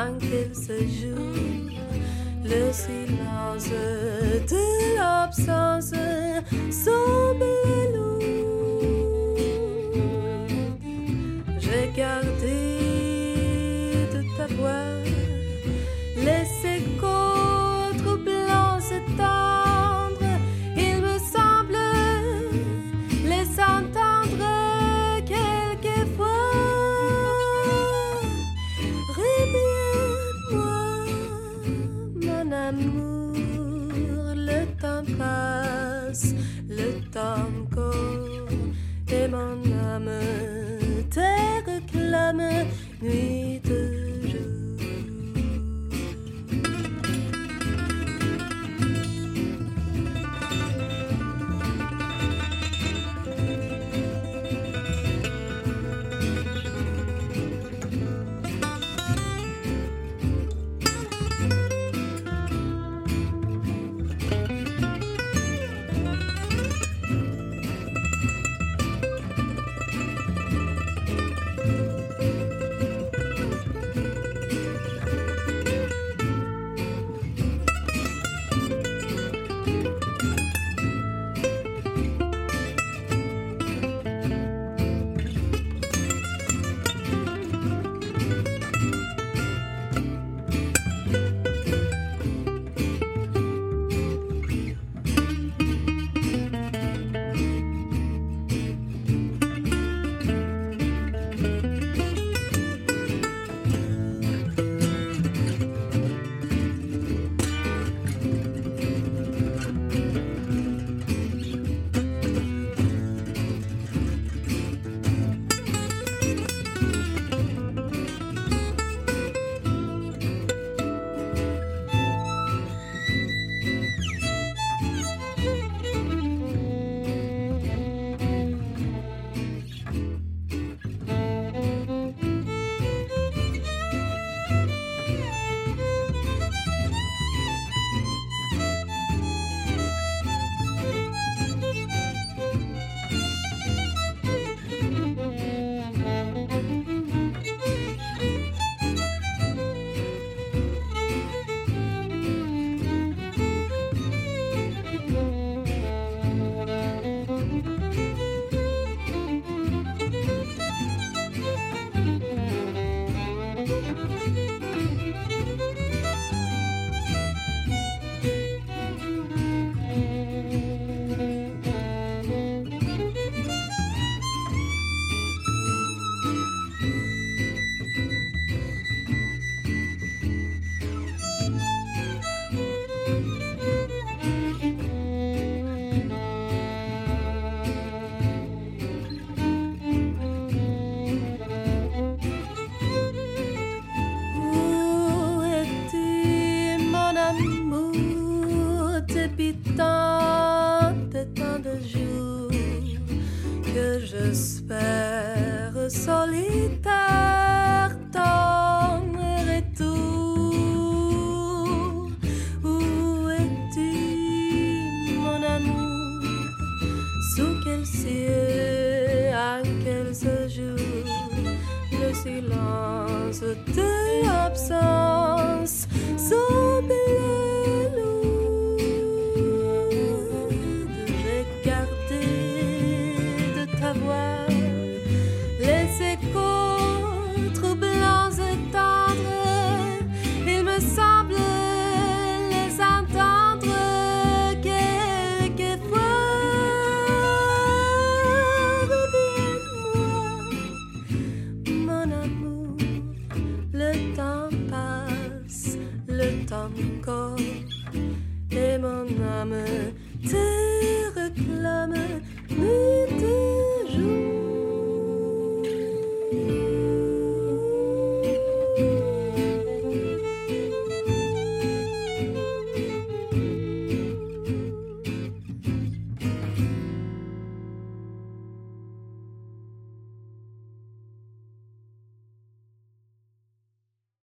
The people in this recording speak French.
en quel séjour, le silence de l'absence semble lourd. J'ai gardé de ta voix les échos troublants s'étendre. Il me semble les entendre quelquefois. Reviens-moi, mon amour, le temps passe, le temps court, et mon âme te réclame nuit de jour. Tant de jours que j'espère solitaire ton retour. Où es-tu, mon amour? Sous quel ciel, à quel séjour? Le silence de l'absence